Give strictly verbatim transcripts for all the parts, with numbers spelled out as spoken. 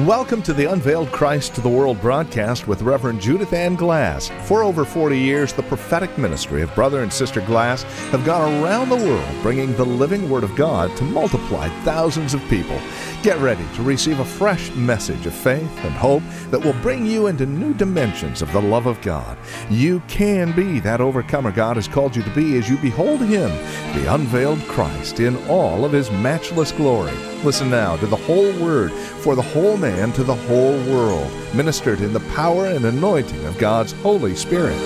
Welcome to the Unveiled Christ to the World broadcast with Reverend Judith Ann Glass. For over forty years, the prophetic ministry of Brother and Sister Glass have gone around the world bringing the living Word of God to multiply thousands of people. Get ready to receive a fresh message of faith and hope that will bring you into new dimensions of the love of God. You can be that overcomer God has called you to be as you behold Him, the unveiled Christ, in all of His matchless glory. Listen now to the whole Word for the whole man to the whole world, ministered in the power and anointing of God's Holy Spirit.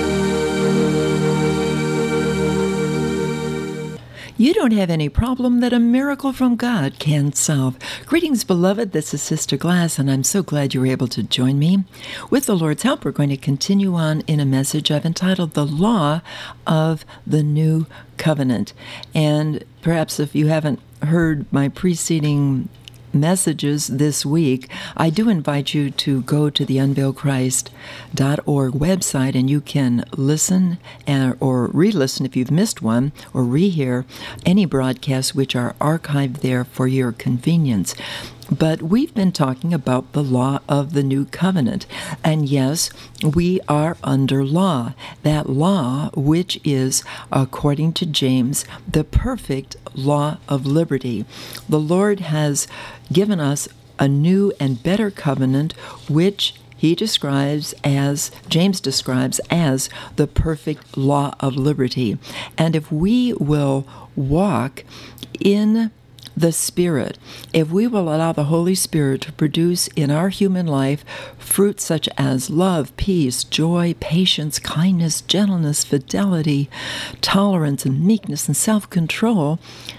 You don't have any problem that a miracle from God can't solve. Greetings, beloved. This is Sister Glass, and I'm so glad you're able to join me. With the Lord's help, we're going to continue on in a message I've entitled The Law of the New Covenant. And perhaps if you haven't heard my preceding messages this week, I do invite you to go to the unveiled christ dot org website, and you can listen and, or re-listen if you've missed one, or rehear any broadcasts which are archived there for your convenience. But we've been talking about the law of the new covenant. And yes, we are under law. That law, which is, according to James, the perfect law of liberty. The Lord has given us a new and better covenant, which he describes as, James describes as, the perfect law of liberty. And if we will walk in the Spirit, if we will allow the Holy Spirit to produce in our human life fruits such as love, peace, joy, patience, kindness, gentleness, fidelity, tolerance, and meekness, and self-control,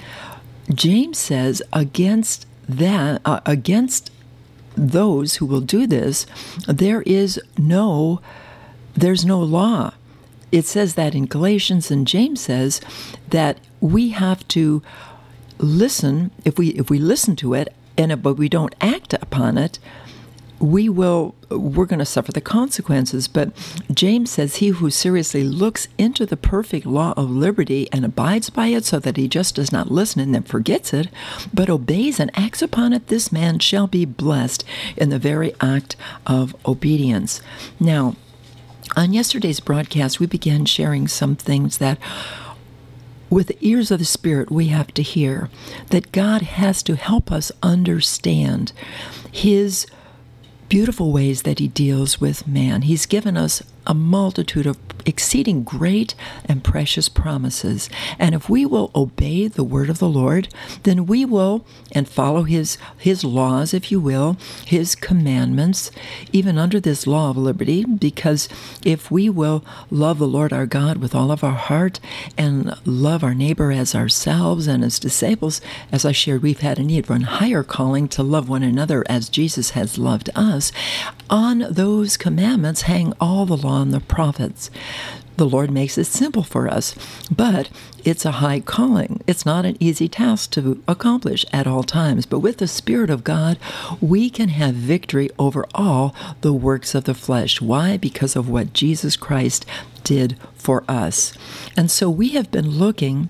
James says against that, uh, against those who will do this, there is no, there's no law. It says that in Galatians, and James says that we have to listen. If we if we listen to it, and but we don't act upon it, we will we're going to suffer the consequences. But James says, he who seriously looks into the perfect law of liberty and abides by it, so that he just does not listen and then forgets it, but obeys and acts upon it, this man shall be blessed in the very act of obedience. Now, on yesterday's broadcast, we began sharing some things that with the ears of the Spirit we have to hear, that God has to help us understand His beautiful ways that He deals with man. He's given us a multitude of exceeding great and precious promises. And if we will obey the word of the Lord, then we will, and follow His, His laws, if you will, His commandments, even under this law of liberty, because if we will love the Lord our God with all of our heart and love our neighbor as ourselves, and as disciples, as I shared, we've had an even higher calling to love one another as Jesus has loved us. On those commandments hang all the law and the prophets. The Lord makes it simple for us, but it's a high calling. It's not an easy task to accomplish at all times. But with the Spirit of God, we can have victory over all the works of the flesh. Why? Because of what Jesus Christ did for us. And so we have been looking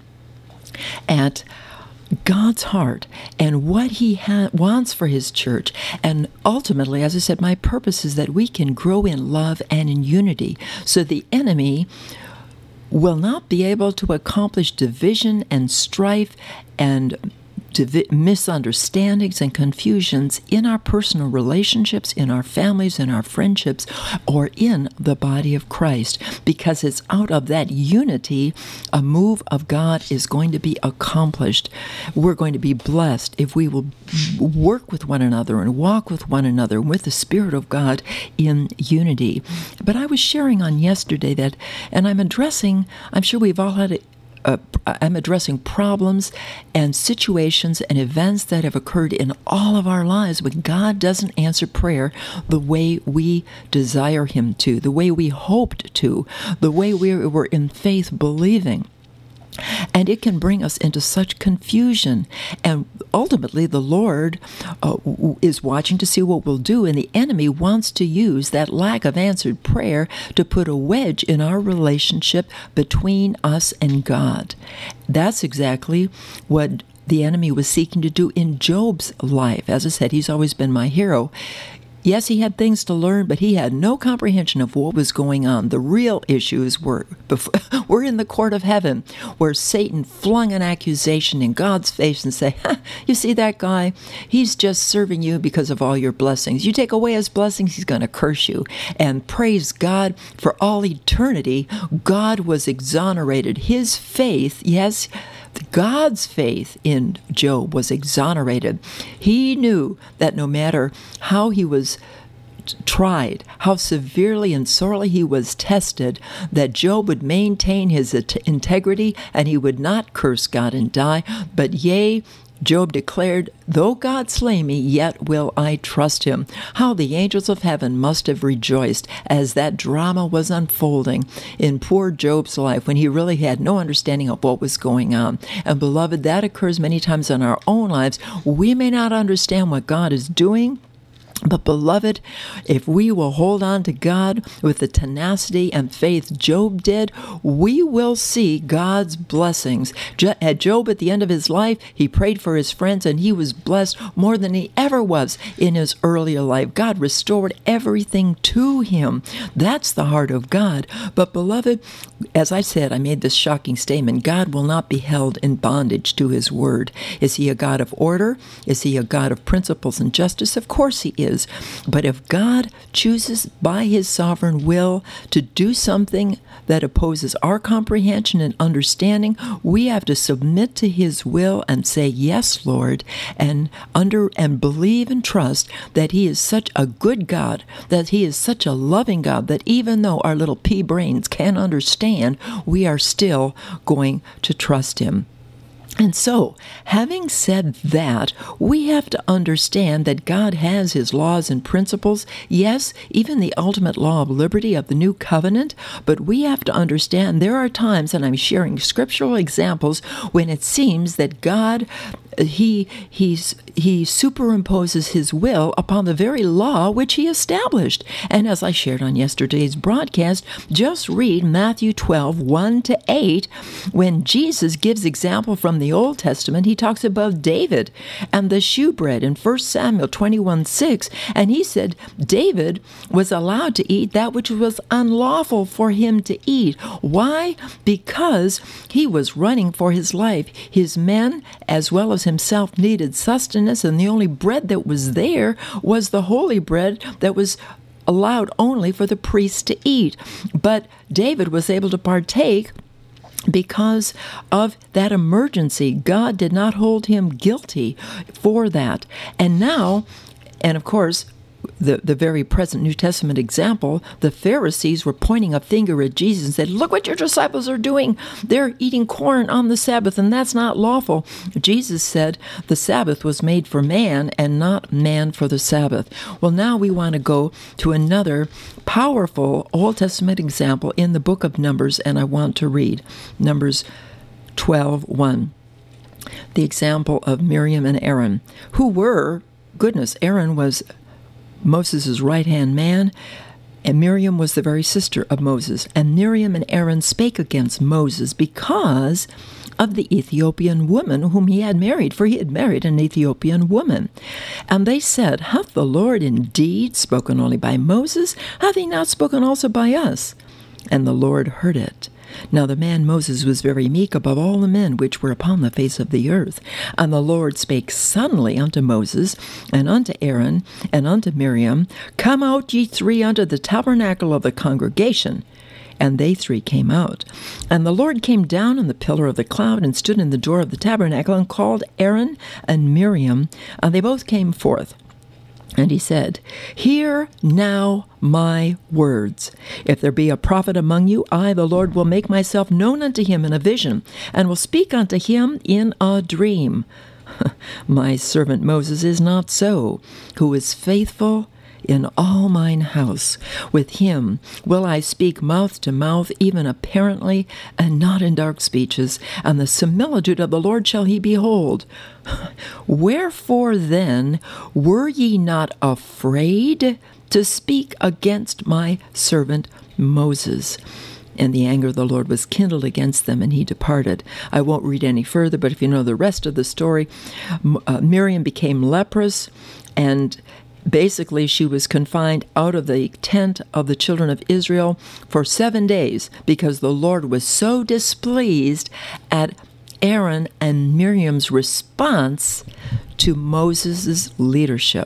at God's heart and what He ha- wants for His church. And ultimately, as I said, my purpose is that we can grow in love and in unity, so the enemy will not be able to accomplish division and strife and divi- misunderstandings and confusions in our personal relationships, in our families, in our friendships, or in the body of Christ. Because it's out of that unity a move of God is going to be accomplished. We're going to be blessed if we will work with one another and walk with one another with the Spirit of God in unity. But I was sharing on yesterday that, and I'm addressing, I'm sure we've all had it, Uh, I'm addressing problems and situations and events that have occurred in all of our lives when God doesn't answer prayer the way we desire Him to, the way we hoped to, the way we were in faith believing. And it can bring us into such confusion. And ultimately, the Lord uh, is watching to see what we'll do. And the enemy wants to use that lack of answered prayer to put a wedge in our relationship between us and God. That's exactly what the enemy was seeking to do in Job's life. As I said, he's always been my hero. Yes, he had things to learn, but he had no comprehension of what was going on. The real issues were, were in the court of heaven, where Satan flung an accusation in God's face and said, huh, you see that guy? He's just serving you because of all your blessings. You take away his blessings, he's going to curse you. And praise God, for all eternity, God was exonerated. His faith, yes, God's faith in Job was exonerated. He knew that no matter how he was tried, how severely and sorely he was tested, that Job would maintain his integrity and he would not curse God and die. But yea, Job declared, though God slay me, yet will I trust him. How the angels of heaven must have rejoiced as that drama was unfolding in poor Job's life when he really had no understanding of what was going on. And beloved, that occurs many times in our own lives. We may not understand what God is doing, but beloved, if we will hold on to God with the tenacity and faith Job did, we will see God's blessings. At Job, at the end of his life, he prayed for his friends and he was blessed more than he ever was in his earlier life. God restored everything to him. That's the heart of God. But beloved, as I said, I made this shocking statement, God will not be held in bondage to his word. Is he a God of order? Is he a God of principles and justice? Of course he is. But if God chooses by his sovereign will to do something that opposes our comprehension and understanding, we have to submit to his will and say, yes, Lord, and under and believe and trust that he is such a good God, that he is such a loving God, that even though our little pea brains can't understand, we are still going to trust him. And so, having said that, we have to understand that God has his laws and principles, yes, even the ultimate law of liberty of the new covenant, but we have to understand there are times, and I'm sharing scriptural examples, when it seems that God He he's, he superimposes his will upon the very law which he established. And as I shared on yesterday's broadcast, just read Matthew twelve, one to eight. When Jesus gives example from the Old Testament, he talks about David and the shewbread in First Samuel twenty-one, six. And he said David was allowed to eat that which was unlawful for him to eat. Why? Because he was running for his life. His men, as well as himself, needed sustenance, and the only bread that was there was the holy bread that was allowed only for the priests to eat. But David was able to partake because of that emergency. God did not hold him guilty for that. And now, and of course, The, the very present New Testament example, the Pharisees were pointing a finger at Jesus and said, look what your disciples are doing. They're eating corn on the Sabbath, and that's not lawful. Jesus said the Sabbath was made for man and not man for the Sabbath. Well, now we want to go to another powerful Old Testament example in the book of Numbers, and I want to read Numbers twelve, one. The example of Miriam and Aaron, who were, goodness, Aaron was Moses' right-hand man, and Miriam was the very sister of Moses. And Miriam and Aaron spake against Moses because of the Ethiopian woman whom he had married, for he had married an Ethiopian woman. And they said, hath the Lord indeed spoken only by Moses? Hath he not spoken also by us? And the Lord heard it. Now the man Moses was very meek above all the men which were upon the face of the earth. And the Lord spake suddenly unto Moses, and unto Aaron, and unto Miriam, Come out ye three unto the tabernacle of the congregation. And they three came out. And the Lord came down in the pillar of the cloud, and stood in the door of the tabernacle, and called Aaron and Miriam, and they both came forth. And he said, Hear now my words. If there be a prophet among you, I, the Lord, will make myself known unto him in a vision, and will speak unto him in a dream. My servant Moses is not so, who is faithful in all mine house. With him will I speak mouth to mouth, even apparently, and not in dark speeches, and the similitude of the Lord shall he behold. Wherefore then were ye not afraid to speak against my servant Moses? and the anger of the Lord was kindled against them, and he departed. I won't read any further, but if you know the rest of the story, uh, Miriam became leprous, and basically she was confined out of the tent of the children of Israel for seven days because the Lord was so displeased at Aaron and Miriam's response to Moses' leadership.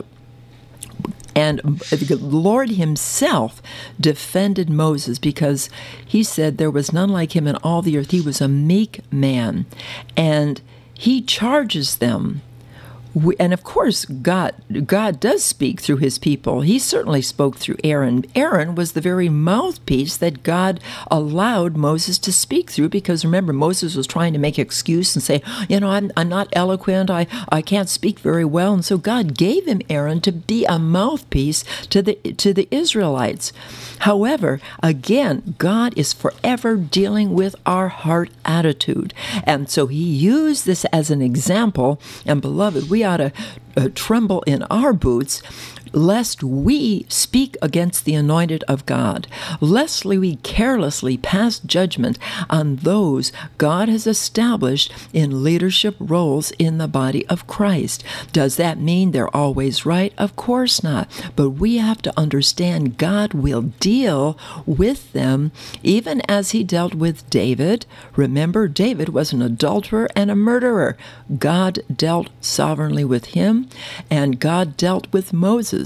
And the Lord himself defended Moses because he said there was none like him in all the earth. He was a meek man. And he charges them. And of course, God God does speak through his people. He certainly spoke through Aaron. Aaron was the very mouthpiece that God allowed Moses to speak through, because remember, Moses was trying to make excuse and say, you know, I'm, I'm not eloquent, I, I can't speak very well. And so God gave him Aaron to be a mouthpiece to the to the Israelites. However, again, God is forever dealing with our heart attitude. And so he used this as an example. And beloved, we ought to uh, tremble in our boots lest we speak against the anointed of God, lest we carelessly pass judgment on those God has established in leadership roles in the body of Christ. Does that mean they're always right? Of course not. But we have to understand God will deal with them even as he dealt with David. Remember, David was an adulterer and a murderer. God dealt sovereignly with him, and God dealt with Moses.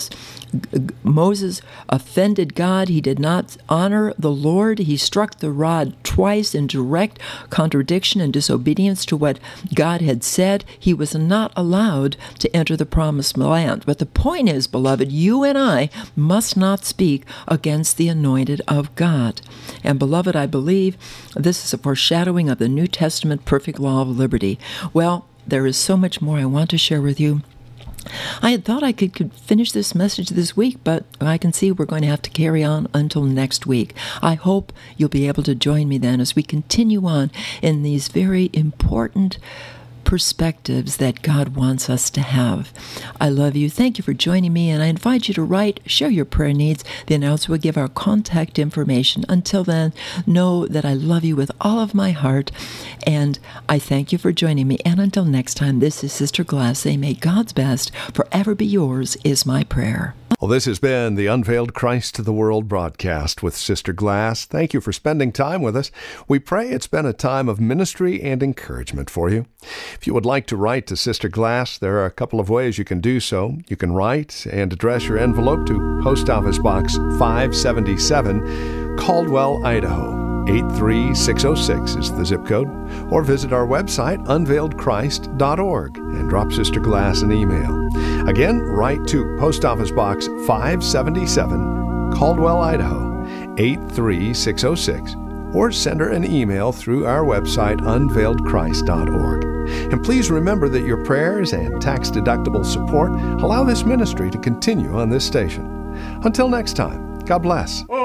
Moses offended God. He did not honor the Lord. He struck the rod twice in direct contradiction and disobedience to what God had said. He was not allowed to enter the promised land. But the point is, beloved, you and I must not speak against the anointed of God. And beloved, I believe this is a foreshadowing of the New Testament perfect law of liberty. Well, there is so much more I want to share with you. I had thought I could, could finish this message this week, but I can see we're going to have to carry on until next week. I hope you'll be able to join me then as we continue on in these very important perspectives that God wants us to have. I love you. Thank you for joining me, and I invite you to write, share your prayer needs. The announcer will give our contact information. Until then, know that I love you with all of my heart, and I thank you for joining me. And until next time, this is Sister Glass saying, may God's best forever be yours is my prayer. Well, this has been the Unveiled Christ to the World broadcast with Sister Glass. Thank you for spending time with us. We pray it's been a time of ministry and encouragement for you. If you would like to write to Sister Glass, there are a couple of ways you can do so. You can write and address your envelope to Post Office Box five seventy-seven, Caldwell, Idaho. eight three six oh six is the zip code, or visit our website, unveiled christ dot org, and drop Sister Glass an email. Again, write to Post Office Box five seventy-seven, Caldwell, Idaho, eight three six oh six, or send her an email through our website, unveiled christ dot org. And please remember that your prayers and tax-deductible support allow this ministry to continue on this station. Until next time, God bless.